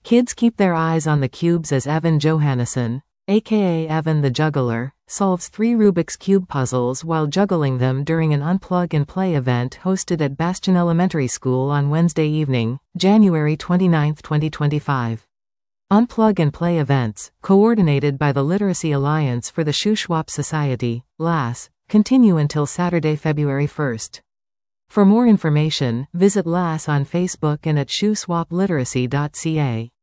Kids keep their eyes on the cubes as Evan Johannesson, aka Evan the Juggler, solves 3 Rubik's Cube puzzles while juggling them during an Unplug and Play event hosted at Bastion Elementary School on Wednesday evening, January 29, 2025. Unplug and Play events, coordinated by the Literacy Alliance for the Shuswap Society, LAS, continue until Saturday, February 1st. For more information, visit LAS on Facebook and at shuswapliteracy.ca.